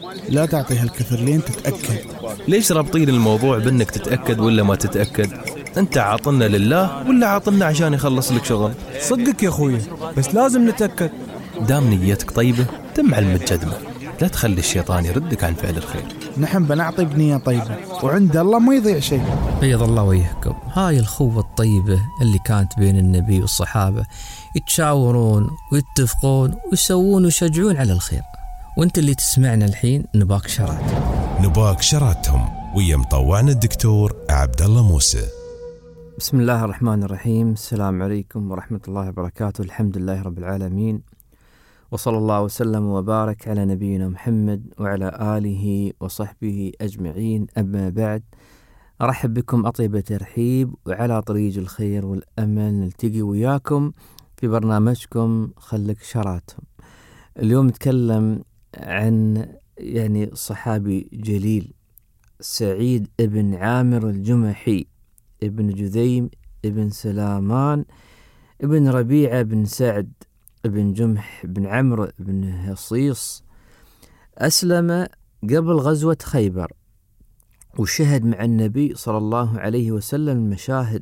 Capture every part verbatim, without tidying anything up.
لا تعطيها الكثر لين تتأكد. ليش رابطين الموضوع بأنك تتأكد ولا ما تتأكد؟ أنت عاطلنا لله ولا عاطلنا عشان يخلص لك شغل؟ صدق يا أخوي، بس لازم نتأكد. دام نيتك طيبة تمع المتجدمة، لا تخلي الشيطان يردك عن فعل الخير. نحن بنعطي بنية طيبة وعند الله ما يضيع شيء. بيض الله وجهكم. هاي الخوة الطيبة اللي كانت بين النبي والصحابة، يتشاورون ويتفقون ويسوون ويشجعون على الخير. وانت اللي تسمعنا الحين نباك شرات نباك شراتهم ويا مطوعنا الدكتور عبد الله موسى. بسم الله الرحمن الرحيم. السلام عليكم ورحمة الله وبركاته. الحمد لله رب العالمين، وصلى الله وسلم وبارك على نبينا محمد وعلى آله وصحبه أجمعين. أما بعد، أرحب بكم أطيب ترحيب وعلى طريق الخير والأمل نلتقي وياكم في برنامجكم خلك شراتهم. اليوم نتكلم عن يعني صحابي جليل، سعيد ابن عامر الجمحي ابن جذيم ابن سلامان ابن ربيعة بن سعد ابن جمح بن عمرو بن هصيص. أسلم قبل غزوة خيبر وشهد مع النبي صلى الله عليه وسلم مشاهد.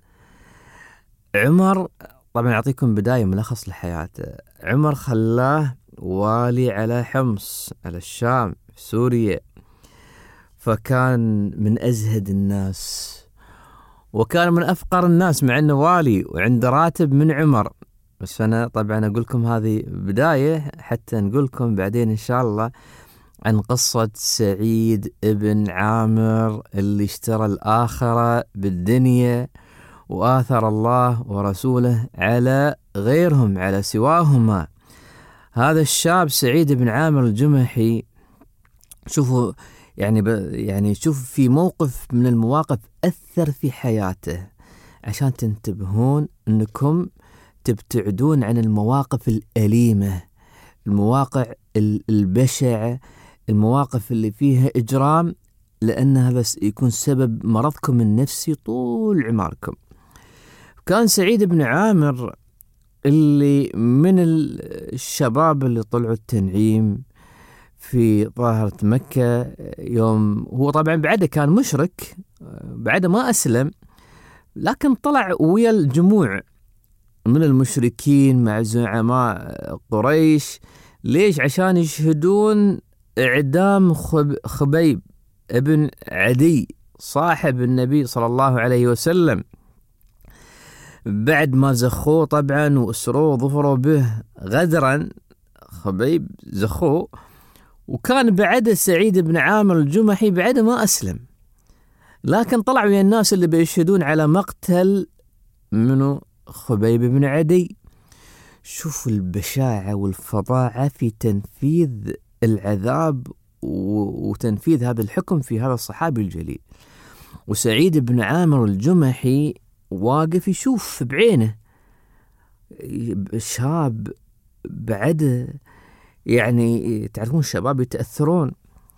عمر طبعا أعطيكم بداية ملخص لحياته. عمر خلاه والي على حمص، على الشام، سوريا، فكان من أزهد الناس وكان من أفقر الناس مع أنه والي وعنده راتب من عمر. بس أنا طبعا أقول لكم هذه بداية حتى نقول لكم بعدين إن شاء الله عن قصة سعيد ابن عامر اللي اشترى الآخرة بالدنيا وآثر الله ورسوله على غيرهم، على سواهما. هذا الشاب سعيد بن عامر الجمحي، شوفوا يعني ب... يعني شوف في موقف من المواقف أثر في حياته عشان تنتبهون أنكم تبتعدون عن المواقف الأليمة، المواقع البشعة، المواقف اللي فيها إجرام، لأنها بس يكون سبب مرضكم النفسي طول عمركم. كان سعيد بن عامر اللي من الشباب اللي طلعوا التنعيم في ظاهرة مكة، يوم هو طبعا بعده كان مشرك، بعده ما أسلم، لكن طلع ويا الجموع من المشركين مع زعماء قريش. ليش؟ عشان يشهدون إعدام خب خبيب ابن عدي صاحب النبي صلى الله عليه وسلم، بعد ما زخوه طبعا وأسروه وظفروا به غدرا. خبيب زخوه، وكان بعد سعيد بن عامر الجمحي بعد ما أسلم، لكن طلعوا ويا الناس اللي بيشهدون على مقتل منه خبيب بن عدي. شوفوا البشاعة والفظاعة في تنفيذ العذاب وتنفيذ هذا الحكم في هذا الصحابي الجليل. وسعيد بن عامر الجمحي واقف يشوف بعينه، شاب بعد، يعني تعرفون الشباب يتأثرون.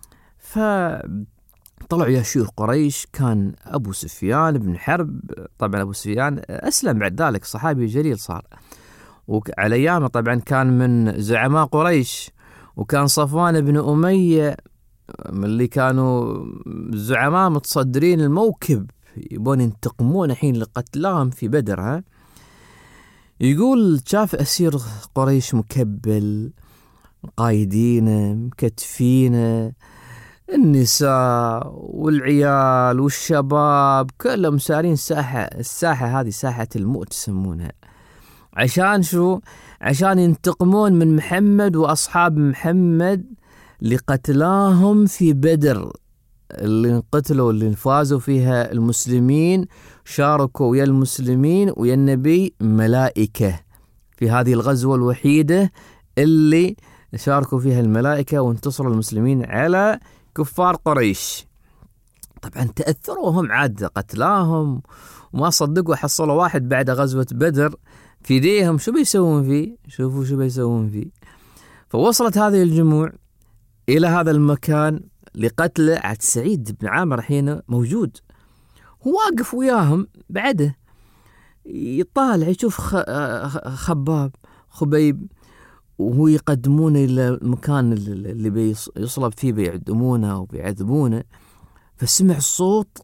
فطلعوا يا شيوخ قريش، كان أبو سفيان بن حرب، طبعا أبو سفيان أسلم بعد ذلك، صحابي جليل صار، وعلى أيامه طبعا كان من زعماء قريش. وكان صفوان بن أمية من اللي كانوا زعماء متصدرين الموكب، يبون ينتقمون الحين لقتلاهم في بدر. ها يقول شاف أسير قريش مكبل، قايدينه مكتفينه، النساء والعيال والشباب كلهم سارين ساحة، الساحة هذه ساحة الموت يسمونها. عشان شو؟ عشان ينتقمون من محمد وأصحاب محمد لقتلاهم في بدر، اللي انقتلوا اللي فازوا فيها المسلمين، شاركوا ويا المسلمين ويا النبي ملائكة في هذه الغزوة الوحيدة اللي شاركوا فيها الملائكة وانتصروا المسلمين على كفار قريش. طبعا تأثروا هم عاد قتلاهم وما صدقوا حصلوا واحد بعد غزوة بدر في يديهم، شو بيسوون فيه؟ شوفوا شو بيسوون فيه. فوصلت هذه الجموع إلى هذا المكان لقتل عاد سعيد بن عامر. حين موجود هو واقف وياهم بعده، يطالع يشوف خباب خبيب وهو يقدمونه إلى المكان اللي بيصلب فيه بيعدمونه وبيعذبونه، فسمع صوت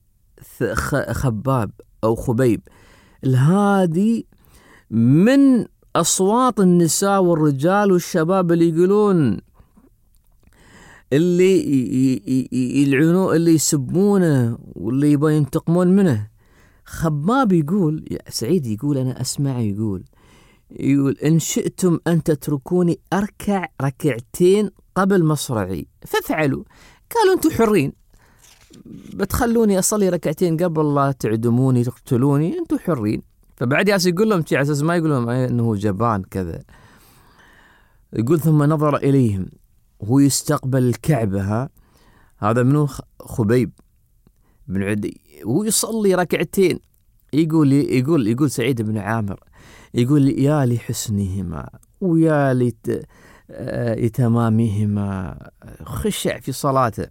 خباب أو خبيب الهادي من أصوات النساء والرجال والشباب اللي يقولون اللي يلعنوه اللي يسبونه واللي يبغى ينتقمون منه. خباب يقول سعيد يقول أنا أسمع يقول يقول إن شئتم أن تتركوني أركع ركعتين قبل مصرعي فافعلوا. قالوا أنتم حرين، بتخلوني أصلي ركعتين قبل لا تعدموني تقتلوني، أنتم حرين. فبعد ياس يقول لهم على أساس ما يقول لهم أنه جبان كذا. يقول ثم نظر إليهم وهو يستقبل الكعبة، هذا منو خبيب بن عدي، وهو يصلي ركعتين. يقول يقول يقول سعيد بن عامر يقول يا لحسنهما ويا لتمامهما، خشع في صلاته.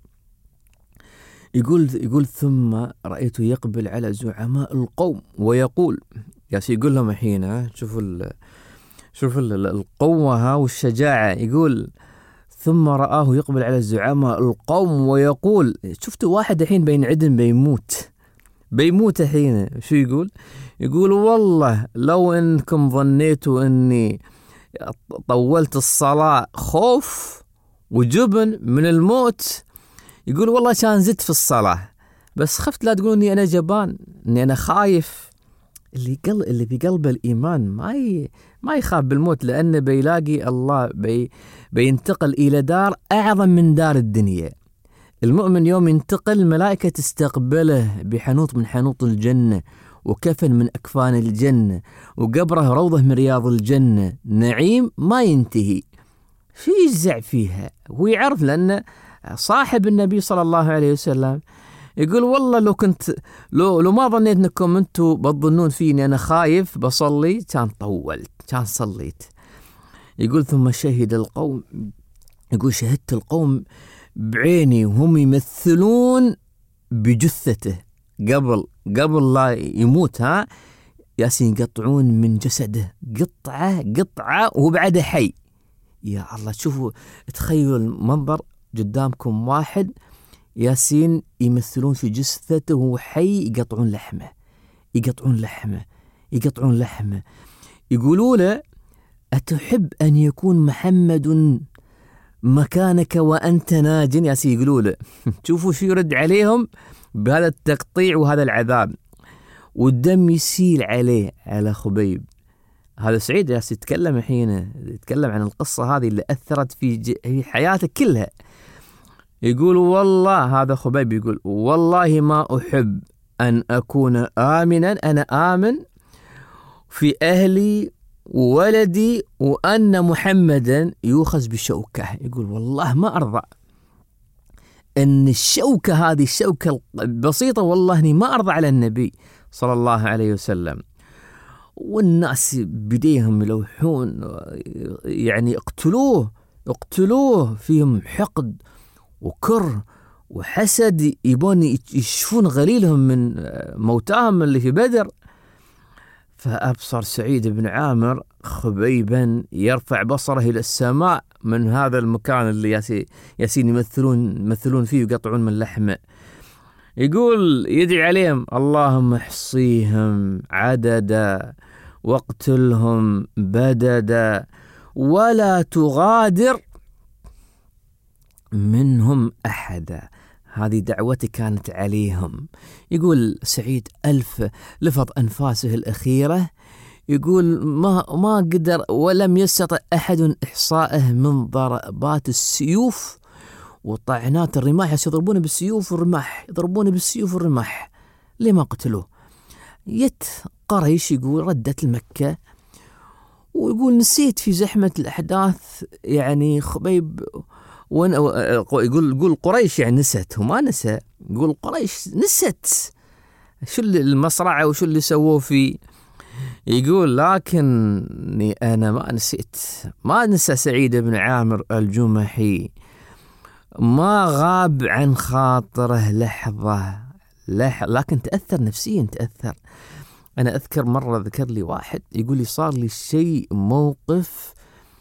يقول يقول ثم رأيته يقبل على زعماء القوم ويقول ياس يقول لهم الحين شوفوا ال شوفوا القوة والشجاعة. يقول ثم رآه يقبل على زعماء القوم ويقول، شفتوا واحد الحين بينعدم بيموت بيموت الحين، شو يقول؟ يقول والله لو انكم ظنيتوا اني طولت الصلاة خوف وجبن من الموت، يقول والله كان زدت في الصلاة، بس خفت لا تقولوني أنا جبان، إني أنا خايف. اللي قل اللي في قلبه الإيمان ما ي... ما يخاف بالموت، لأنه بيلاقي الله بي... بينتقل إلى دار أعظم من دار الدنيا. المؤمن يوم ينتقل ملائكة تستقبله بحنوط من حنوط الجنة، وكفن من أكفان الجنة، وقبره روضة من رياض الجنة، نعيم ما ينتهي. في يجزع فيها ويعرف، لأنه صاحب النبي صلى الله عليه وسلم يقول والله لو كنت لو لو ما ظنيت انكم انتم بتظنون فيني انا خايف بصلي كان طولت كان صليت. يقول ثم شهد القوم، يقول شهدت القوم بعيني وهم يمثلون بجثته قبل قبل لا يموت، ها ياسين يقطعون من جسده قطعة قطعة وهو بعده حي. يا الله شوفوا تخيلوا المنظر قدامكم، واحد ياسين يمثلون في جثته وهو حي يقطعون لحمه يقطعون لحمه يقطعون لحمه. يقولوا له أتحب أن يكون محمد مكانك وأنت ناج؟ ياسين يقولوا له شوفوا شو يرد عليهم بهذا التقطيع وهذا العذاب، والدم يسيل عليه على خبيب. هذا سعيد ياسين يتكلم الحين يتكلم عن القصة هذه اللي أثرت في في حياته كلها. يقول والله هذا خبيب يقول والله ما أحب أن أكون آمنا، أنا آمن في أهلي وولدي وأن محمدا يؤخذ بشوكة. يقول والله ما أرضى أن الشوكة هذه الشوكة البسيطة، والله أني ما أرضى على النبي صلى الله عليه وسلم. والناس بديهم يلوحون يعني اقتلوه اقتلوه فيهم حقد وكر وحسد، يبون يشوفون غليلهم من موتاهم اللي في بدر. فأبصر سعيد بن عامر خبيبا يرفع بصره إلى السماء من هذا المكان اللي ياسين يمثلون يمثلون فيه ويقطعون من لحمه. يقول يدعي عليهم اللهم احصيهم عددا واقتلهم بددا ولا تغادر منهم أحدا. هذه دعوتي كانت عليهم. يقول سعيد ألف لفظ أنفاسه الأخيرة، يقول ما ما قدر ولم يستطع أحد إحصائه من ضربات السيوف وطعنات الرماح. يضربون بالسيوف والرماح يضربون بالسيوف والرماح لما قتلوه. يت قريش يقول ردت المكة، ويقول نسيت في زحمة الأحداث يعني خبيب وين يقول يقول قريش يعني نست، وما نسى يقول قريش نست شو المصرعة وشو اللي سووه فيه. يقول لكني أنا ما نسيت ما نسى سعيد بن عامر الجمحي، ما غاب عن خاطره لحظة لح... لكن تأثر نفسيا تأثر. أنا أذكر مرة ذكر لي واحد يقول لي صار لي شيء موقف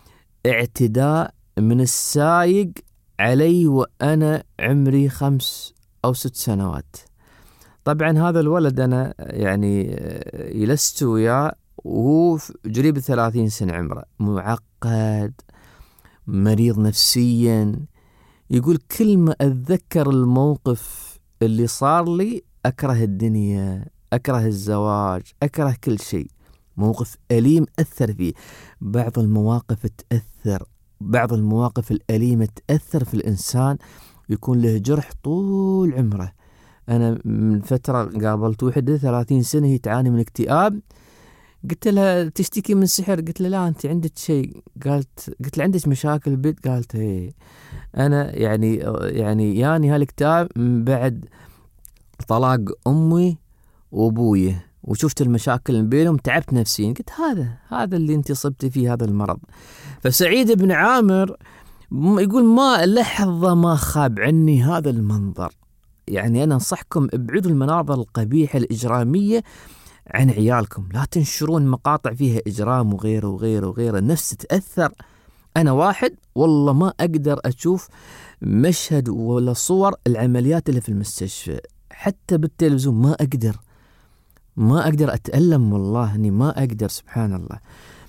اعتداء من السايق علي وأنا عمري خمس أو ست سنوات. طبعا هذا الولد أنا يعني جلست وياه وهو قريب ثلاثين سنة عمره، معقد، مريض نفسيا. يقول كل ما أتذكر الموقف اللي صار لي أكره الدنيا، أكره الزواج، أكره كل شيء. موقف أليم أثر فيه. بعض المواقف تأثر، بعض المواقف الأليمة تأثر في الإنسان، يكون له جرح طول عمره. أنا من فترة قابلت وحدة ثلاثين سنة هي تعاني من اكتئاب، قلت لها تشتكي من سحر؟ قلت لها لا أنت عندك شيء. قالت قلت لها عندك مشاكل البيت؟ قالت هي أنا يعني يعني يعني هالاكتئاب من بعد طلاق أمي وأبوي، وشفت المشاكل اللي بينهم، تعبت نفسيا. قلت هذا هذا اللي انت صبت فيه، هذا المرض. فسعيد بن عامر يقول ما لحظة ما خاب عني هذا المنظر. يعني أنا أنصحكم ابعدوا المناظر القبيحة الإجرامية عن عيالكم، لا تنشرون مقاطع فيها إجرام وغيره وغيره وغيره، النفس تتأثر. أنا واحد والله ما أقدر أشوف مشهد ولا صور العمليات اللي في المستشفى، حتى بالتلفزيون ما أقدر ما أقدر أتألم، والله أني ما أقدر، سبحان الله.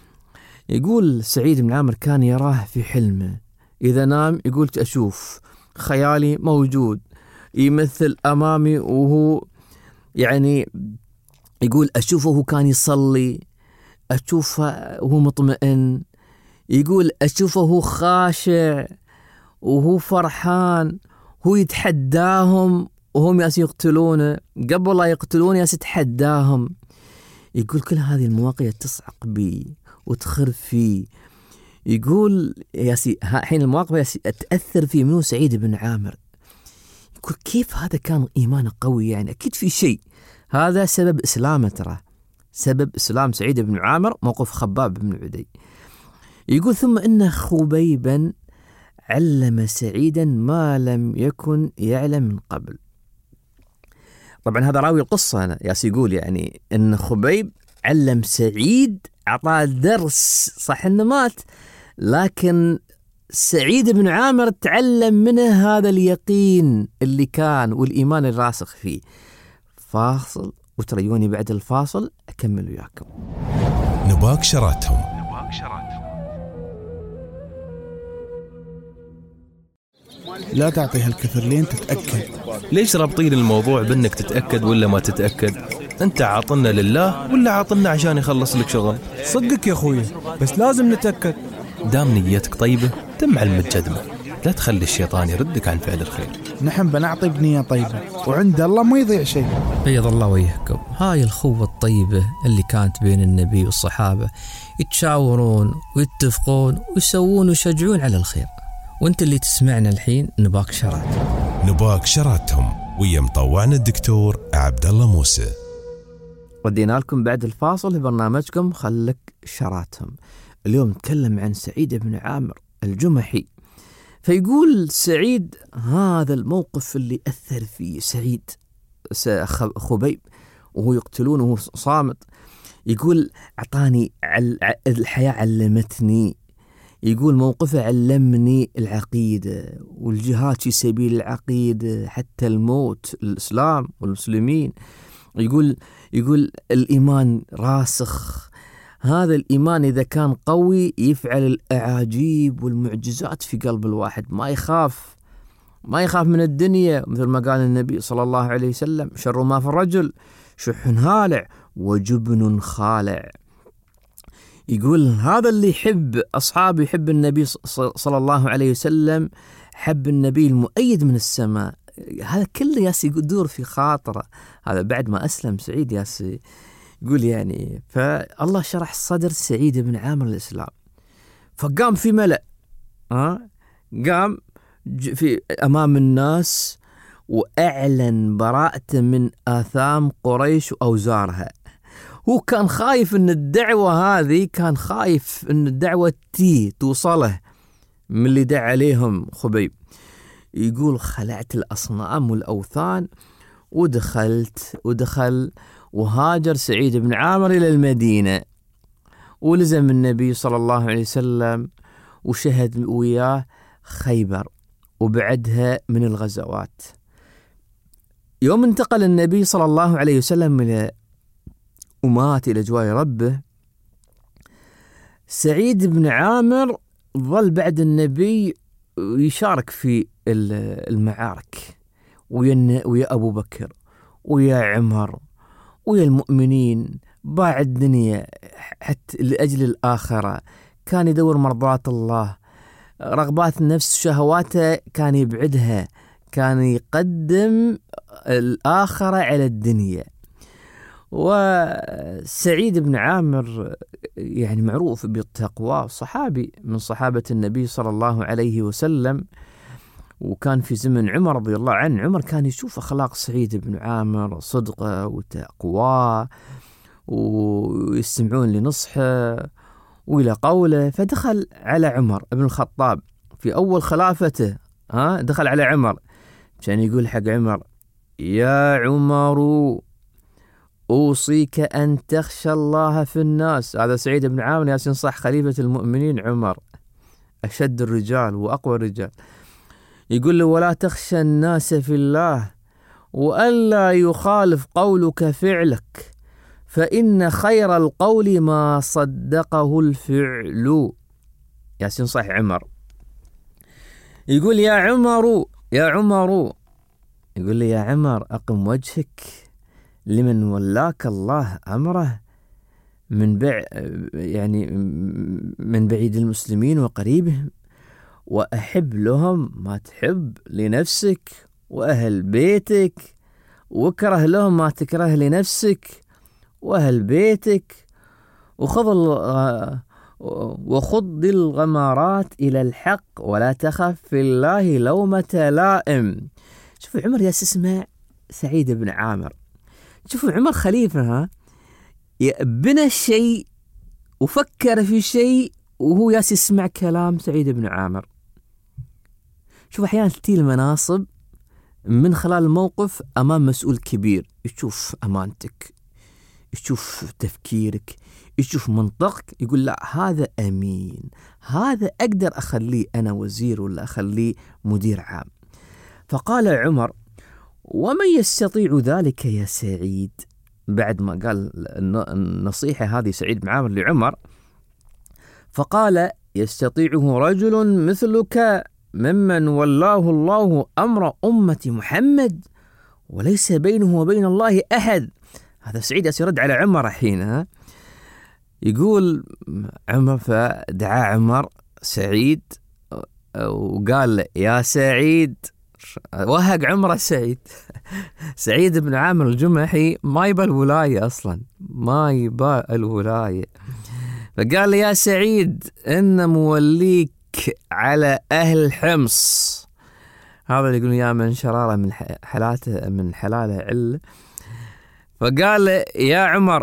يقول سعيد بن عامر كان يراه في حلمه، إذا نام يقول أشوف خيالي موجود يمثل أمامي، وهو يعني يقول أشوفه وهو كان يصلي، أشوفه وهو مطمئن، يقول أشوفه وهو خاشع وهو فرحان، هو يتحداهم وهم ياس يقتلونه، قبل لا يقتلون ياس يتحداهم. يقول كل هذه المواقف تصعق بي وتخرب فيه. يقول ياسي حين المواقف ياسي تأثر فيه. منو؟ سعيد بن عامر. يقول كيف هذا كان إيمانه قوي، يعني أكيد في شيء. هذا سبب إسلامه، ترى سبب إسلام سعيد بن عامر موقف خباب بن عدي. يقول ثم إن خبيبا علم سعيدا ما لم يكن يعلم من قبل. طبعا هذا راوي القصة أنا ياس يقول يعني إن خبيب علم سعيد، أعطاه درس، صح إنه مات، لكن سعيد بن عامر تعلم منه هذا اليقين اللي كان والإيمان الراسخ فيه. فاصل وتريوني بعد الفاصل أكمل وياكم. نباك شراتهم. لا تعطي هالكثر لين تتأكد. ليش رابطين الموضوع بأنك تتأكد ولا ما تتأكد؟ أنت عاطلنا لله ولا عاطلنا عشان يخلص لك شغل؟ صدقك يا أخوي، بس لازم نتأكد. دام نيتك طيبة تم علم الجدمة، لا تخلي الشيطان يردك عن فعل الخير. نحن بنعطي بنية طيبة وعند الله ما يضيع شيء. بيض الله وجهكم. هاي الخوة الطيبة اللي كانت بين النبي والصحابة، يتشاورون ويتفقون ويسوون ويشجعون على الخير. وانت اللي تسمعنا الحين نباك شرات. نباك شراتهم ويا مطوعنا الدكتور عبد الله موسى. ودينا لكم بعد الفاصل في برنامجكم خلك شراتهم. اليوم نتكلم عن سعيد بن عامر الجمحي. فيقول سعيد هذا الموقف اللي أثر فيه سعيد خبيب وهو يقتلونه وهو صامت. يقول أعطاني الحياة علمتني. يقول موقفه علمني العقيدة والجهاد في سبيل العقيدة حتى الموت، الإسلام والمسلمين. يقول يقول الإيمان راسخ. هذا الإيمان إذا كان قوي يفعل الأعاجيب والمعجزات في قلب الواحد، ما يخاف ما يخاف من الدنيا، مثل ما قال النبي صلى الله عليه وسلم شر ما في الرجل شح هالع وجبن خالع. يقول هذا اللي يحب أصحابه، يحب النبي صلى الله عليه وسلم، حب النبي المؤيد من السماء، هذا كله ياسي يدور في خاطره. هذا بعد ما أسلم سعيد ياسي يقول يعني. فالله شرح صدر سعيد بن عامر الإسلام، فقام في ملأ، ها قام في أمام الناس وأعلن براءته من آثام قريش وأوزارها. هو كان خايف ان الدعوة هذه، كان خايف ان الدعوة تي توصله من اللي دعا عليهم خبيب. يقول خلعت الأصنام والأوثان ودخلت ودخل وهاجر سعيد بن عامر إلى المدينة ولزم النبي صلى الله عليه وسلم وشهد وياه خيبر وبعدها من الغزوات. يوم انتقل النبي صلى الله عليه وسلم إلى ومات إلى جوار ربه، سعيد بن عامر ظل بعد النبي يشارك في المعارك ويا ويا أبو بكر ويا عمر ويا المؤمنين، باع الدنيا حتى لأجل الآخرة، كان يدور مرضات الله، رغبات النفس شهواته كان يبعدها، كان يقدم الآخرة على الدنيا. وسعيد بن عامر يعني معروف بالتقوى، صحابي من صحابة النبي صلى الله عليه وسلم، وكان في زمن عمر رضي الله عنه. عمر كان يشوف أخلاق سعيد بن عامر، صدقه وتقواه، ويستمعون لنصحه وإلى قوله. فدخل على عمر بن الخطاب في أول خلافته، ها دخل على عمر كان يقول حق عمر: يا عمر أوصيك أن تخشى الله في الناس. هذا سعيد بن عامر ياسين صح خليفة المؤمنين عمر، أشد الرجال وأقوى الرجال. يقول له: ولا تخشى الناس في الله، وألا يخالف قولك فعلك، فإن خير القول ما صدقه الفعل. ياسين صح عمر. يقول: يا عمر يا عمر يقول لي: يا عمر أقم وجهك لمن ولاك الله أمره من بع يعني من بعيد المسلمين وقريبهم، وأحب لهم ما تحب لنفسك وأهل بيتك، وكره لهم ما تكره لنفسك وأهل بيتك، وخذ وخض الغمارات إلى الحق، ولا تخف في الله لومة لائم. شوفوا عمر ياس اسمع سعيد بن عامر، شوفوا عمر خليفة، ها بنى الشيء وفكر في شيء وهو ياس يسمع كلام سعيد بن عامر. شوف أحيانا تأتي المناصب من خلال الموقف أمام مسؤول كبير، يشوف أمانتك، يشوف تفكيرك، يشوف منطقك، يقول: لا هذا أمين، هذا أقدر أخليه أنا وزير ولا أخليه مدير عام. فقال عمر: ومن يستطيع ذلك يا سعيد؟ بعد ما قال النصيحة هذه سعيد بن عامر لعمر، فقال: يستطيعه رجل مثلك ممن ولاه الله أمر أمة محمد وليس بينه وبين الله أحد. هذا سعيد يرد على عمر حين، ها يقول عمر، فدعا عمر سعيد وقال له: يا سعيد، وهق عمره سعيد. سعيد بن عامر الجمحي ما يبى الولاية أصلا، ما يبى الولاية. فقال له: يا سعيد، إن موليك على أهل حمص. هذا اللي يقول: يا من شرارة من حلاته من حلاله عل. فقال له: يا عمر،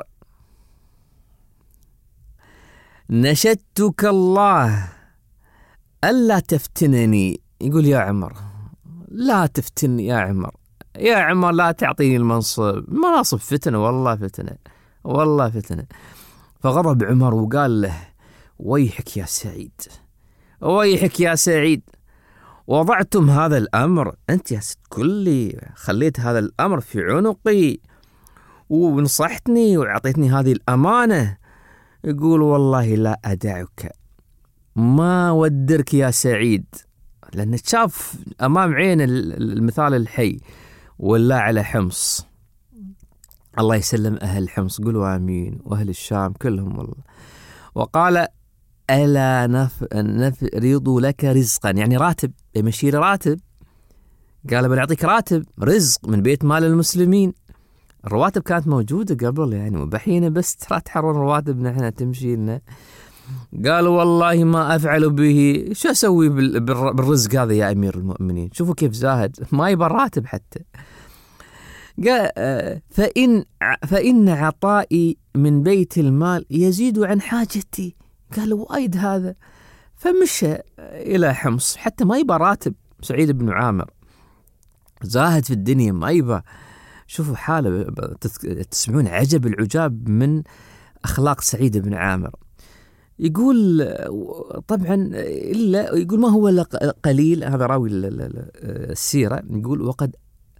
نشدتك الله ألا تفتنني. يقول: يا عمر لا تفتني يا عمر، يا عمر لا تعطيني المنصب، مناصب فتنة، والله فتنة، والله فتنة. فغضب عمر وقال له: ويحك يا سعيد، ويحك يا سعيد، وضعتم هذا الأمر، أنت يا ست كلي خليت هذا الأمر في عنقي ونصحتني وعطيتني هذه الأمانة. يقول: والله لا أدعك، ما ودرك يا سعيد، لأنه شاف أمام عين المثال الحي. ولا على حمص، الله يسلم أهل حمص، قولوا آمين، وأهل الشام كلهم والله. وقال: ألا نف... نفرض لك رزقا، يعني راتب، يمشي لي راتب. قال: بنعطيك راتب، رزق من بيت مال المسلمين. الرواتب كانت موجودة قبل يعني، وبحين بس ترى تحرر رواتبنا احنا تمشي لنا. قال: والله ما أفعل به، شو أسوي بالرزق هذا يا أمير المؤمنين؟ شوفوا كيف زاهد، ما يبى الراتب حتى. قال: فإن فإن عطائي من بيت المال يزيد عن حاجتي. قال: وايد هذا. فمشى إلى حمص حتى ما يبى راتب. سعيد بن عامر زاهد في الدنيا، ما يبى. شوفوا حاله، تسمعون عجب العجاب من أخلاق سعيد بن عامر. يقول طبعا إلا يقول ما هو قليل، هذا راوي السيرة، يقول وقد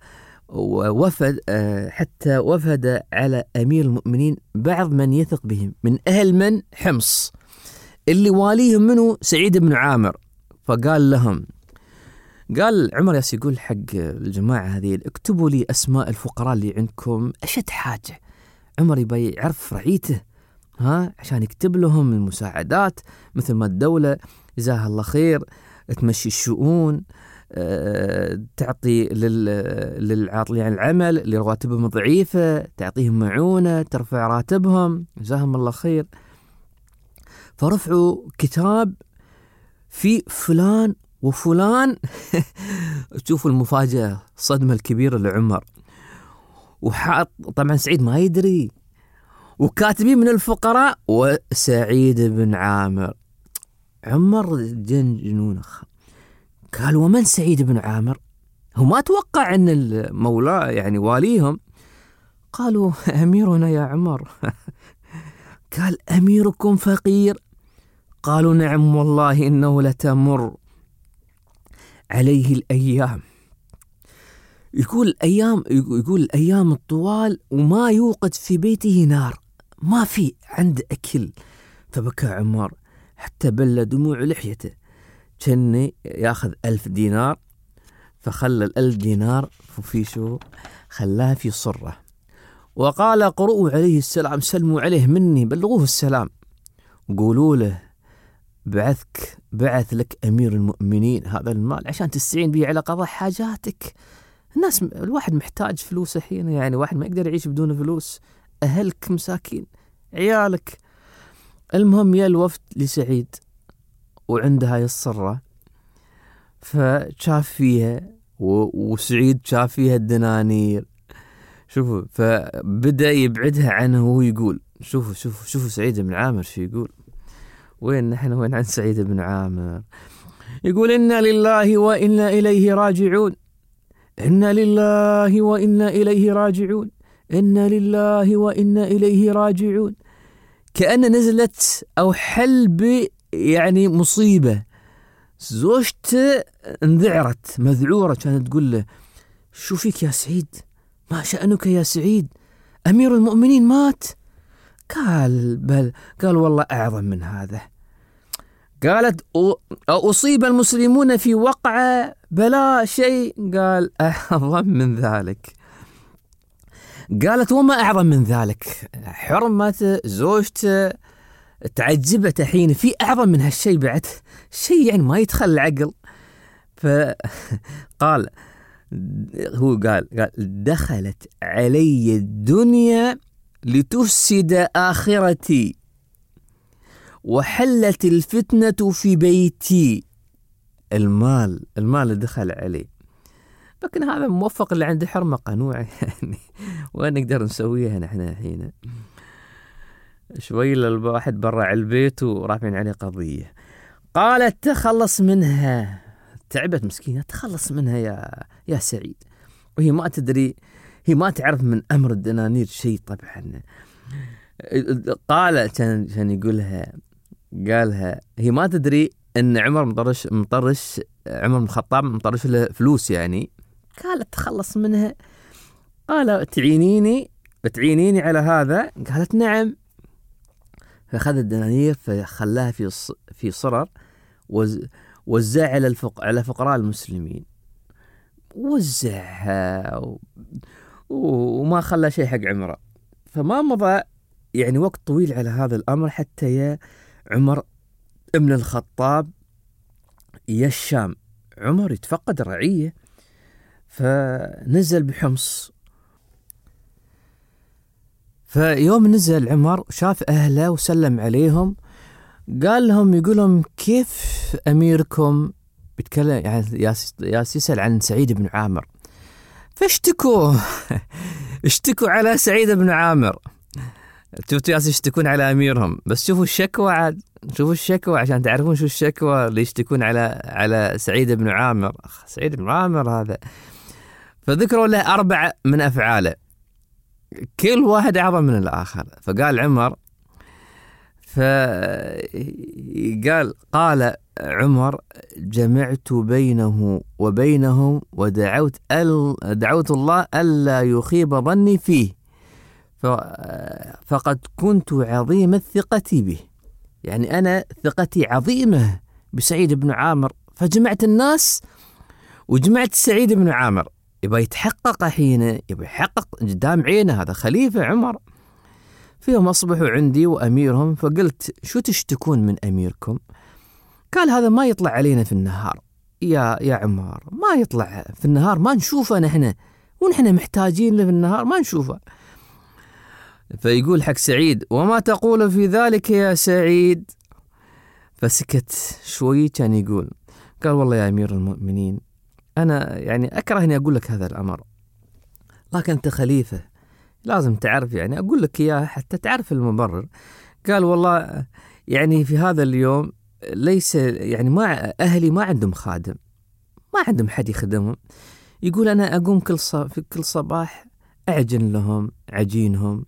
وفد حتى وفد على أمير المؤمنين بعض من يثق بهم من أهل من حمص اللي واليهم منه سعيد بن عامر، فقال لهم، قال عمر ياس يقول حق الجماعة هذه اكتبوا لي أسماء الفقراء اللي عندكم أشد حاجة. عمر يبي يعرف رعيته ها عشان يكتب لهم المساعدات، مثل ما الدولة جزاها الله خير تمشي الشؤون، أه تعطي للعاطلين عن العمل اللي رواتبهم ضعيفة تعطيهم معونة ترفع راتبهم جزاهم الله خير. فرفعوا كتاب في فلان وفلان تشوفوا المفاجأة الصدمة الكبيرة لعمر، وحاط طبعا سعيد ما يدري، وكاتبين من الفقراء وسعيد بن عامر. عمر جن جنون، قال ومن سعيد بن عامر؟ هو ما توقع أن المولى يعني واليهم. قالوا أميرنا يا عمر. قال أميركم فقير؟ قالوا نعم والله إنه لتمر عليه الأيام، يقول الأيام يقول الأيام الطوال وما يوقد في بيته نار، ما في عنده أكل. فبكى عمر حتى بل دموع لحيته، كان ياخذ ألف دينار، فخلى الألف دينار في شو خلاها في صرة، وقال قرؤوا عليه السلام، سلموا عليه مني، بلغوه السلام، قولوا له بعثك بعث لك أمير المؤمنين هذا المال عشان تستعين به على قضاء حاجاتك. الناس الواحد محتاج فلوس حين، يعني واحد ما يقدر يعيش بدون فلوس، أهلك مساكين عيالك. المهم يا الوفد لسعيد وعندها الصرة، فشاف فيها وسعيد شاف فيها الدنانير، شوفوا، فبدأ يبعدها عنه وهو يقول شوفوا شوفوا شوفوا سعيد بن عامر شو يقول، وين نحن وين عن سعيد بن عامر؟ يقول إنا لله وإنا إليه راجعون، إنا لله وإنا إليه راجعون، إنا لله وإنا إليه راجعون. كأن نزلت أو حل ب يعني مصيبة، زوجته انذعرت مذعورة، كانت تقول له شو فيك يا سعيد؟ ما شأنك يا سعيد؟ أمير المؤمنين مات؟ قال بل، قال والله أعظم من هذا. قالت أصيب المسلمون في وقعة بلا شيء؟ قال أعظم من ذلك. قالت وما أعظم من ذلك؟ حرمة زوجته تعجبت حين في أعظم من هالشيء بعد، شيء يعني ما يدخل العقل. فقال هو قال قال دخلت علي الدنيا لتفسد آخرتي وحلت الفتنة في بيتي. المال المال اللي دخل عليه، لكن هذا موفق اللي عنده حرمة قنوعة يعني، وين نقدر نسويها نحن الحين؟ شوي الواحد برا البيت ورافعين عليه قضية. قالت تخلص منها، تعبت مسكينة، تخلص منها يا يا سعيد، وهي ما تدري، هي ما تعرف من أمر الدنانير شيء طبعا. قال كان كان يقولها، قالها هي ما تدري ان عمر مطرش مطرش عمر بن الخطاب مطرش له فلوس يعني. قالت تخلص منها. قال تعينيني بتعينيني على هذا؟ قالت نعم. فأخذ الدنانير فخلاها في في صرر، وزع على الفق على فقراء المسلمين، وزعها و... وما خلى شيء حق عمره. فما مضى يعني وقت طويل على هذا الأمر حتى يا عمر ابن الخطاب يا الشام. عمر يتفقد الرعية، فنزل بحمص. فيوم نزل عمر شاف أهله وسلم عليهم، قال لهم يقول لهم كيف أميركم؟ بيتكلم يعني ياس يسأل عن سعيد بن عامر، فاشتكوا اشتكوا على سعيد بن عامر. شفتوا ياس يشتكون على أميرهم، بس شوفوا الشكوى عاد، شوفوا الشكوى عشان تعرفون شو الشكوى اللي يشتكون على على سعيد بن عامر. سعيد بن عامر هذا، فذكروا له أربعة من أفعاله كل واحد أعظم من الآخر. فقال عمر فقال قال عمر: جمعت بينه وبينهم ودعوت ال دعوت الله ألا يخيب ظني فيه، فقد كنت عظيم الثقة به. يعني أنا ثقتي عظيمة بسعيد بن عامر، فجمعت الناس وجمعت سعيد بن عامر، يبقى يتحقق حين يبقى يحقق قدام عينه، هذا خليفة عمر. فيهم أصبحوا عندي وأميرهم، فقلت: شو تشتكون من أميركم؟ قال: هذا ما يطلع علينا في النهار يا يا عمار، ما يطلع في النهار، ما نشوفه نحن، ونحن محتاجين له في النهار ما نشوفه. فيقول حق سعيد: وما تقول في ذلك يا سعيد؟ فسكت شوي، كان يقول قال: والله يا أمير المؤمنين، أنا يعني أكره أني أقول لك هذا الأمر، لكن أنت خليفة لازم تعرف، يعني أقول لك إياه حتى تعرف المبرر. قال: والله يعني في هذا اليوم ليس يعني ما أهلي ما عندهم خادم، ما عندهم حد يخدمهم. يقول: أنا أقوم كل صباح في كل صباح أعجن لهم عجينهم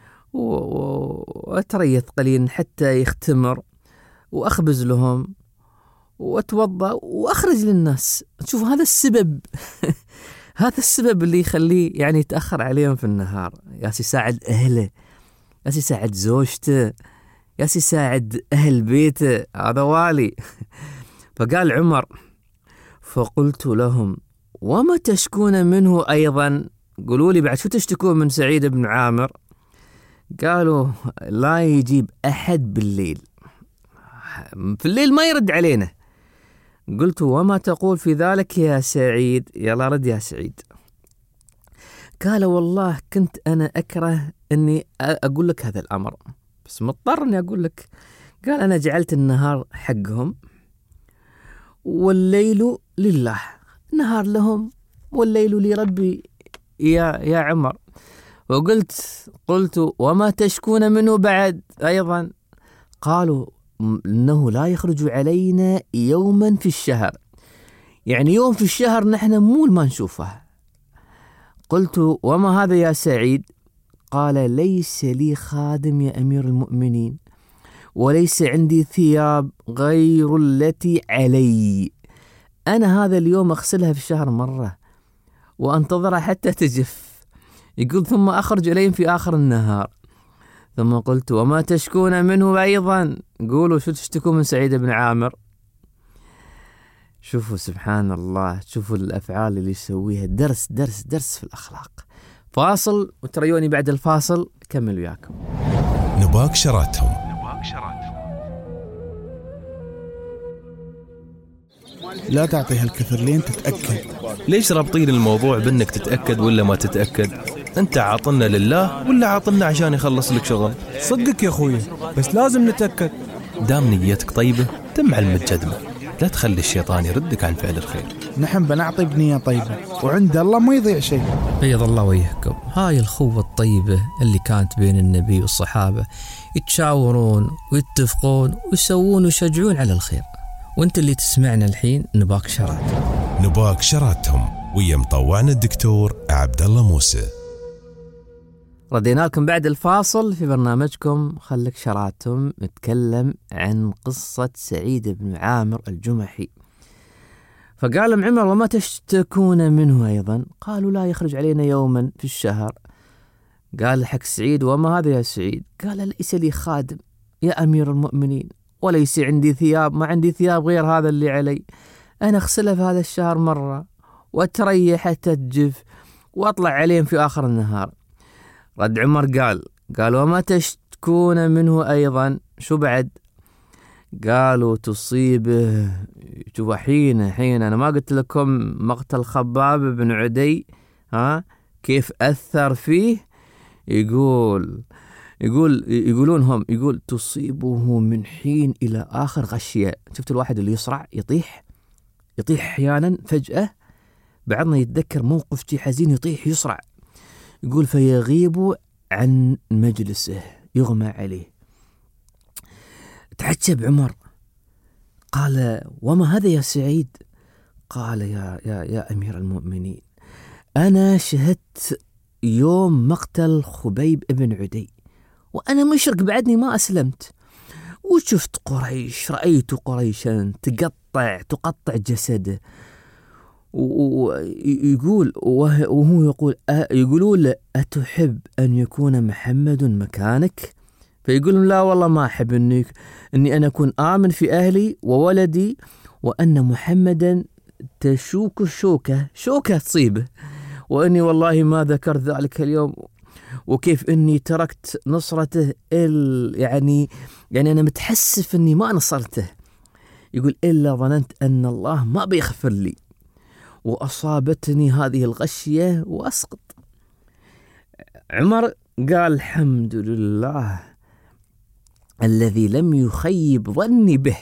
وأتريث قليل حتى يختمر، وأخبز لهم وأتوضأ وأخرج للناس. شوف هذا السبب هذا السبب اللي يخليه يعني يتأخر عليهم في النهار، ياس يساعد أهله، ياس يساعد زوجته، ياس يساعد أهل بيته، هذا والي. فقال عمر: فقلت لهم: وما تشكون منه أيضا؟ قولوا لي بعد شو تشتكون من سعيد بن عامر؟ قالوا: لا يجيب أحد بالليل، في الليل ما يرد علينا. قلت: وما تقول في ذلك يا سعيد؟ يلا رد يا سعيد. قال: والله كنت أنا أكره أني أقول لك هذا الأمر، بس مضطر أني أقول لك. قال: أنا جعلت النهار حقهم والليل لله، النهار لهم والليل لربي يا يا عمر. وقلت قلت وما تشكون منه بعد أيضا؟ قالوا: إنه لا يخرج علينا يوما في الشهر، يعني يوم في الشهر نحن مو ما نشوفه. قلت: وما هذا يا سعيد؟ قال: ليس لي خادم يا أمير المؤمنين، وليس عندي ثياب غير التي علي، أنا هذا اليوم أغسلها في الشهر مرة وأنتظرها حتى تجف. يقول: ثم أخرج إليهم في آخر النهار. ثم قلت: وما تشكون منه أيضا؟ قولوا شو تشتكون من سعيد بن عامر؟ شوفوا سبحان الله، شوفوا الأفعال اللي يسويها، درس درس درس في الأخلاق. فاصل وتريوني بعد الفاصل كمل وياكم. نباك شراتهم. لا تعطي هالكثر لين تتأكد. ليش رابطين الموضوع بأنك تتأكد ولا ما تتأكد؟ أنت عاطلنا لله ولا عاطلنا عشان يخلص لك شغل؟ صدق يا أخوي، بس لازم نتأكد. دام نيتك طيبة تم علم الجدمة، لا تخلي الشيطان يردك عن فعل الخير. نحن بنعطي بنية طيبة وعند الله ما يضيع شيء. بيض الله وجهكم. هاي الخوة الطيبة اللي كانت بين النبي والصحابة، يتشاورون ويتفقون ويسوون ويشجعون على الخير. وانت اللي تسمعنا الحين نباك شرات. نباك شراتهم ويا مطوعنا الدكتور عبد الله موسى. ردينا لكم بعد الفاصل في برنامجكم خلك شراتهم، نتكلم عن قصة سعيد بن عامر الجمحي. فقال لهم عمر: وما تشتكون منه أيضا؟ قالوا: لا يخرج علينا يوما في الشهر. قال حق سعيد: وما هذا يا سعيد؟ قال: ليس لي خادم يا أمير المؤمنين، وليس عندي ثياب، ما عندي ثياب غير هذا اللي علي، أنا أغسلها في هذا الشهر مرة وأتريح حتى تجف وأطلع عليهم في آخر النهار. رد عمر قال قال: وما تشتكون منه أيضا؟ شو بعد؟ قالوا: تصيبه. شوف حين حين أنا ما قلت لكم مقتل خباب بن عدي ها كيف أثر فيه؟ يقول يقول يقولون هم يقول: تصيبه من حين إلى آخر غشية. شفت الواحد اللي يصرع يطيح يطيح أحيانا فجأة، بعضنا يتذكر موقف شي حزين يطيح يصرع. يقول: فيغيب عن مجلسه، يغمى عليه. تعجب عمر، قال: وما هذا يا سعيد؟ قال: يا يا يا أمير المؤمنين، أنا شهدت يوم مقتل خبيب ابن عدي وأنا مشرك بعدني ما أسلمت، وشفت قريش، رأيت قريشا تقطع تقطع جسده، ويقول وهو يقول يقولون له أتحب أن يكون محمد مكانك؟ فيقول لا والله ما أحب أني, أني أنا أكون آمن في أهلي وولدي، وأن محمدا تشوك الشوكة شوكة تصيبه، وأني والله ما ذكرت ذلك اليوم، وكيف أني تركت نصرته يعني يعني أنا متحسف أني ما نصرته. يقول إلا ظننت أن الله ما بيغفر لي، وأصابتني هذه الغشية وأسقط. عمر قال الحمد لله الذي لم يخيب ظني به.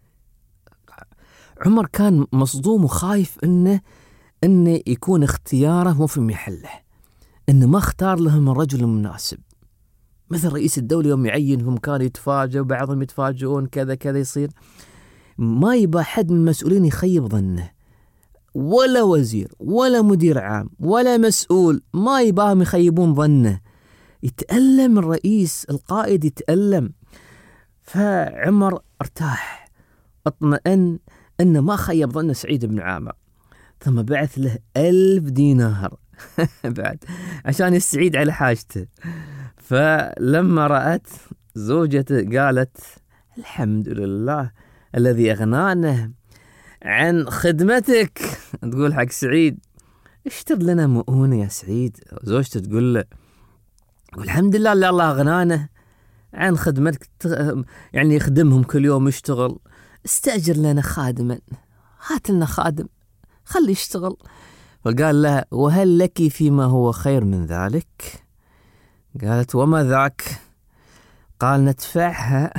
عمر كان مصدوم وخايف إنه إنه يكون اختياره مو في محله، إنه ما اختار لهم الرجل المناسب. مثل رئيس الدولة يوم يعينهم كانوا يتفاجئوا، بعضهم يتفاجئون كذا كذا يصير. ما يبقى حد من المسؤولين يخيب ظنه، ولا وزير ولا مدير عام ولا مسؤول، ما يباهم يخيبون ظنه. يتألم الرئيس القائد يتألم. فعمر ارتاح، اطمئن أنه ما خيب ظن سعيد بن عامر، ثم بعث له ألف دينار بعد عشان يستعيد على حاجته. فلما رأت زوجته قالت الحمد لله الذي أغنانا عن خدمتك. تقول حق سعيد اشتر لنا مؤونة يا سعيد. زوجته تقول له الحمد لله اللي الله أغنانا عن خدمتك، يعني يخدمهم كل يوم يشتغل، استأجر لنا خادما، هات لنا خادم خلي يشتغل. فقال لها وهل لك فيما هو خير من ذلك؟ قالت وما ذاك؟ قال ندفعها.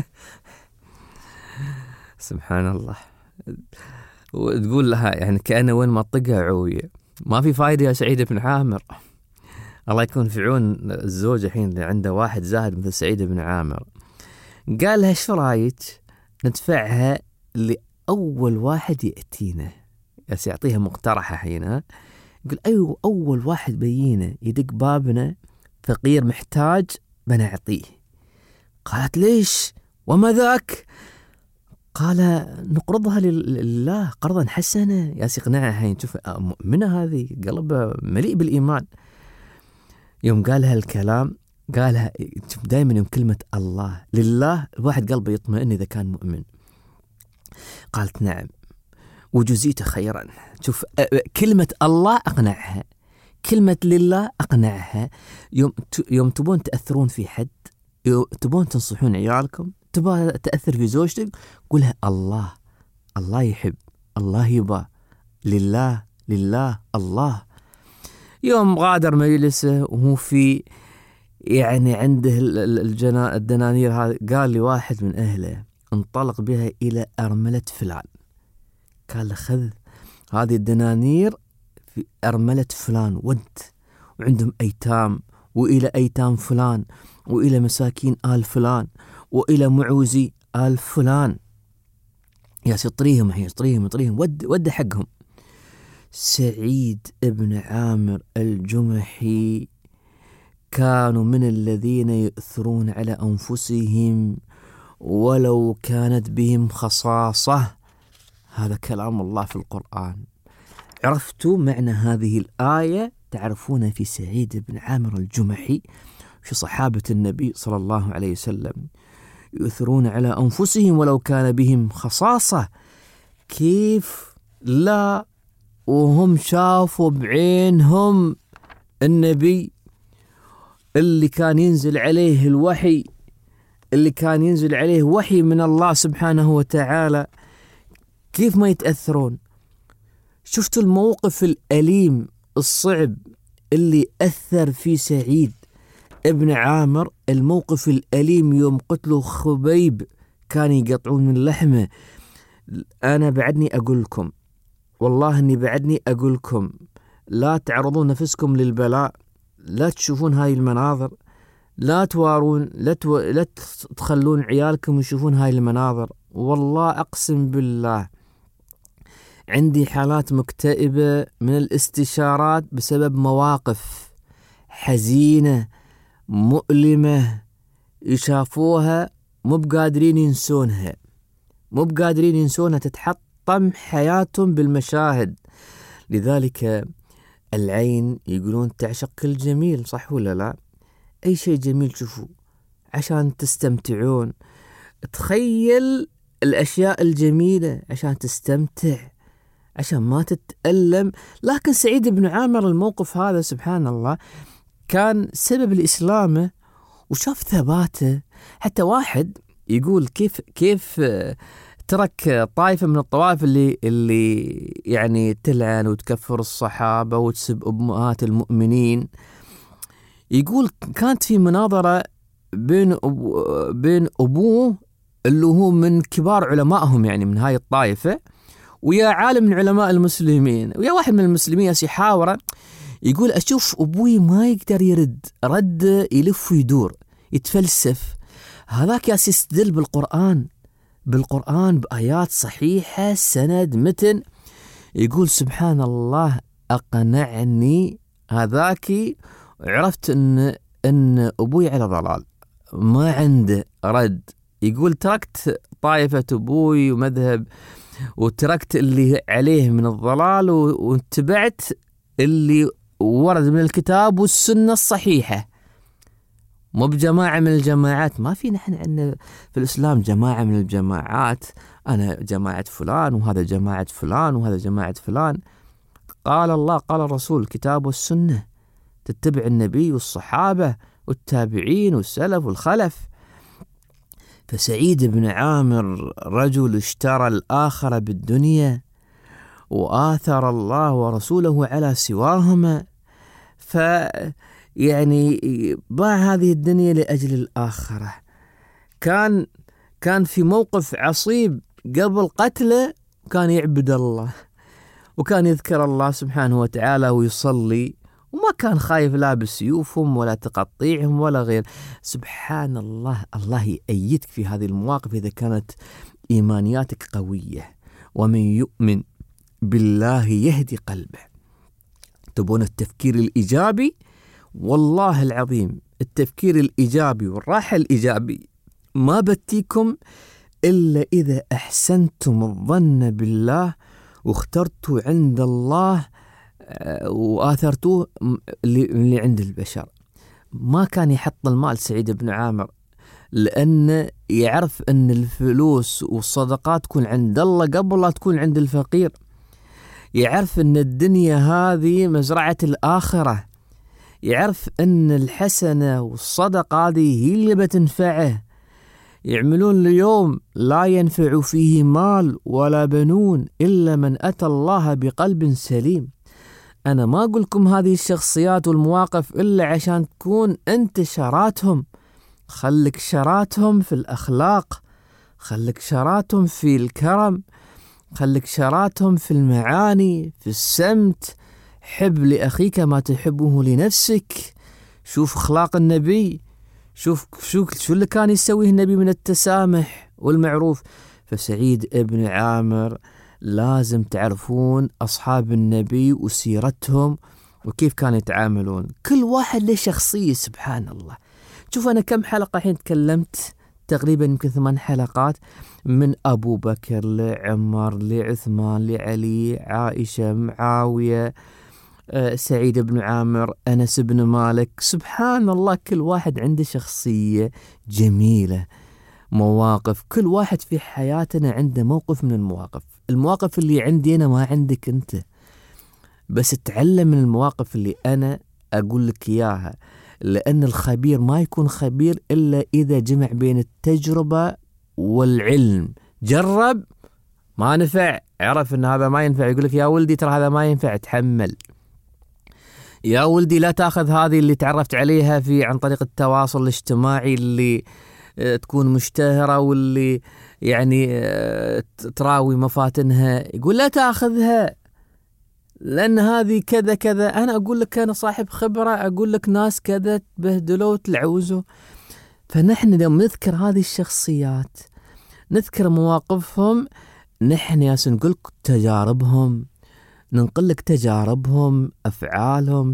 سبحان الله. وتقول لها يعني كأنه وين ما طقها عوية. ما في فايدة يا سعيد بن عامر. الله يكون في عون الزوج الحين اللي عنده واحد زاهد مثل سعيد بن عامر. قال لها شو رايك ندفعها لأول واحد يأتينا، بس يعطيها مقترحة حين. يقول أيوة أول واحد بينا يدق بابنا فقير محتاج بنعطيه. قالت ليش وما ذاك؟ قال نقرضها لله قرضا حسنا. يا سيقنعها حين تشوف مؤمنة هذه قلبها مليء بالإيمان. يوم قالها الكلام قالها دائما يوم كلمة الله لله الواحد قلبه يطمئن إذا كان مؤمن. قالت نعم وجزيت خيرا. شوف كلمة الله أقنعها، كلمة لله أقنعها. يوم يوم تبون تأثرون في حد، تبون تنصحون عيالكم، تبغى تأثر في زوجتك، قولها الله الله يحب، الله يبا، لله لله الله. يوم غادر مجلسه وهو في يعني عنده الجنا الدنانير هذه، قال لي واحد من أهله انطلق بها إلى أرملة فلان. قال له خذ هذه الدنانير في أرملة فلان ود، وعندهم أيتام، وإلى أيتام فلان، وإلى مساكين آل فلان، وإلى معوزي آل فلان. يا سطريهم هي سطريهم يطريهم ود ود حقهم. سعيد ابن عامر الجمحي كانوا من الذين يؤثرون على أنفسهم ولو كانت بهم خصاصة. هذا كلام الله في القرآن. عرفتوا معنى هذه الآية؟ تعرفون في سعيد بن عامر الجمحي في صحابة النبي صلى الله عليه وسلم يؤثرون على أنفسهم ولو كان بهم خصاصة. كيف لا وهم شافوا بعينهم النبي اللي كان ينزل عليه الوحي، اللي كان ينزل عليه وحي من الله سبحانه وتعالى، كيف ما يتأثرون؟ شفتوا الموقف الأليم الصعب اللي أثر في سعيد ابن عامر، الموقف الأليم يوم قتلوا خبيب كانوا يقطعون من لحمه. أنا بعدني أقول لكم والله أني بعدني أقول لكم لا تعرضون نفسكم للبلاء، لا تشوفون هاي المناظر، لا توارون، لا, تو... لا تخلون عيالكم يشوفون هاي المناظر. والله أقسم بالله عندي حالات مكتئبة من الاستشارات بسبب مواقف حزينة مؤلمة يشافوها مو بقادرين ينسونها، مو بقادرين ينسونها، تتحطم حياتهم بالمشاهد. لذلك العين يقولون تعشق كل جميل، صح ولا لا؟ أي شيء جميل تشوفوه عشان تستمتعون. تخيل الأشياء الجميلة عشان تستمتع، عشان ما تتألم. لكن سعيد بن عامر الموقف هذا سبحان الله كان سبب لإسلامه، وشاف ثباته. حتى واحد يقول كيف كيف ترك طائفة من الطوائف اللي اللي يعني تلعن وتكفر الصحابة وتسب أمهات المؤمنين. يقول كانت في مناظرة بين أبو بين أبوه اللي هو من كبار علمائهم يعني من هاي الطائفة، ويا عالم من علماء المسلمين، ويا واحد من المسلمين يحاوره. يقول أشوف أبوي ما يقدر يرد، رد يلف ويدور يتفلسف. هذاك يستدل بالقرآن بالقرآن بآيات صحيحة سند متن. يقول سبحان الله أقنعني هذاك، عرفت أن أن أبوي على ضلال ما عنده رد. يقول تركت طائفة أبوي ومذهب، وتركت اللي عليه من الضلال، واتبعت اللي ورد من الكتاب والسنة الصحيحة، مو بجماعة من الجماعات. ما في نحن عندنا في الإسلام جماعة من الجماعات، أنا جماعة فلان وهذا جماعة فلان وهذا جماعة فلان. قال الله قال الرسول، الكتاب والسنة، تتبع النبي والصحابة والتابعين والسلف والخلف. فسعيد بن عامر رجل اشترى الآخرة بالدنيا وآثر الله ورسوله على سواهما، ف يعني باع هذه الدنيا لأجل الآخرة. كان كان في موقف عصيب قبل قتله، كان يعبد الله وكان يذكر الله سبحانه وتعالى ويصلي، وما كان خايف لا بسيوفهم ولا تقطيعهم ولا غير. سبحان الله، الله يأيدك في هذه المواقف إذا كانت إيمانياتك قوية. ومن يؤمن بالله يهدي قلبه. تبون التفكير الإيجابي؟ والله العظيم التفكير الإيجابي والراحة الإيجابي ما بتيكم إلا إذا أحسنتم الظن بالله واخترتوا عند الله وآثرتوه اللي عند البشر. ما كان يحط المال سعيد بن عامر، لأن يعرف أن الفلوس والصدقات تكون عند الله قبل لا تكون عند الفقير. يعرف أن الدنيا هذه مزرعة الآخرة، يعرف أن الحسنة والصدقة هذه هي اللي بتنفعه. يعملون اليوم لا ينفع فيه مال ولا بنون إلا من أتى الله بقلب سليم. أنا ما أقول لكم هذه الشخصيات والمواقف إلا عشان تكون أنت شراتهم. خلك شراتهم في الأخلاق، خلك شراتهم في الكرم، خلك شراتهم في المعاني، في السمت. حب لأخيك ما تحبه لنفسك. شوف أخلاق النبي، شوف شو شو اللي كان يسويه النبي من التسامح والمعروف. فسعيد ابن عامر لازم تعرفون أصحاب النبي وسيرتهم وكيف كانوا يتعاملون. كل واحد له شخصية سبحان الله. شوف أنا كم حلقة الحين تكلمت، تقريبا يمكن ثمان حلقات، من أبو بكر لعمر لعثمان لعلي عائشة معاوية سعيد بن عامر أنس بن مالك. سبحان الله كل واحد عنده شخصية جميلة، مواقف. كل واحد في حياتنا عنده موقف من المواقف. المواقف اللي عندي أنا ما عندك أنت، بس اتعلم من المواقف اللي أنا أقول لك إياها. لأن الخبير ما يكون خبير إلا إذا جمع بين التجربة والعلم. جرب ما نفع، عرف أن هذا ما ينفع، يقول لك يا ولدي ترى هذا ما ينفع، تحمل. يا ولدي لا تأخذ هذه اللي تعرفت عليها في عن طريق التواصل الاجتماعي اللي تكون مشتهرة واللي يعني تراوي مفاتنها. يقول لا تأخذها لأن هذه كذا كذا. أنا أقول لك أنا صاحب خبرة، أقول لك ناس كذا تبهدلوا وتلعوزوا. فنحن لما نذكر هذه الشخصيات، نذكر مواقفهم، نحن يا سنقول لك تجاربهم، ننقل لك تجاربهم، أفعالهم،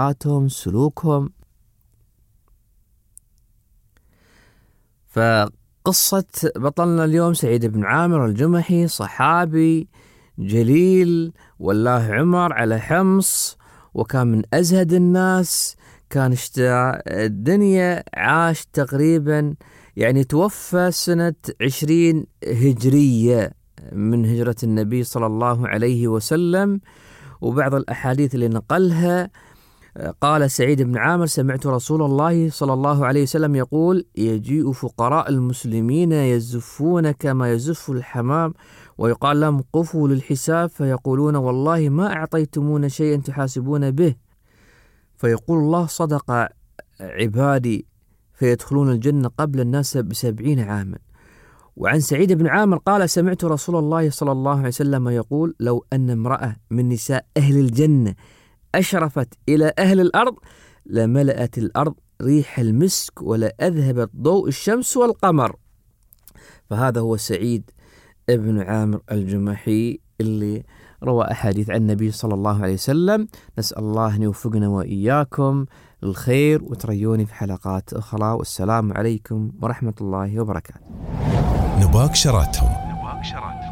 شخصياتهم، سلوكهم. قصة بطلنا اليوم سعيد بن عامر الجمحي، صحابي جليل والله عمر على حمص، وكان من أزهد الناس، كان اشتاع الدنيا، عاش تقريبا يعني توفى سنة عشرين هجرية من هجرة النبي صلى الله عليه وسلم. وبعض الأحاديث اللي نقلها قال سعيد بن عامر: سمعت رسول الله صلى الله عليه وسلم يقول: يجيء فقراء المسلمين يزفون كما يزف الحمام، ويقال لهم قفوا للحساب، فيقولون: والله ما أعطيتمون شيئا تحاسبون به، فيقول الله: صدق عبادي، فيدخلون الجنة قبل الناس بسبعين عاما. وعن سعيد بن عامر قال: سمعت رسول الله صلى الله عليه وسلم يقول: لو أن امرأة من نساء أهل الجنة أشرفت إلى أهل الأرض لملأت الأرض ريح المسك ولا أذهبت ضوء الشمس والقمر. فهذا هو سعيد ابن عامر الجمحي اللي روى أحاديث عن النبي صلى الله عليه وسلم. نسأل الله أن يوفقنا وإياكم للخير، وتريوني في حلقات أخرى، والسلام عليكم ورحمة الله وبركاته. نباك شراتهم. نباك شراتهم.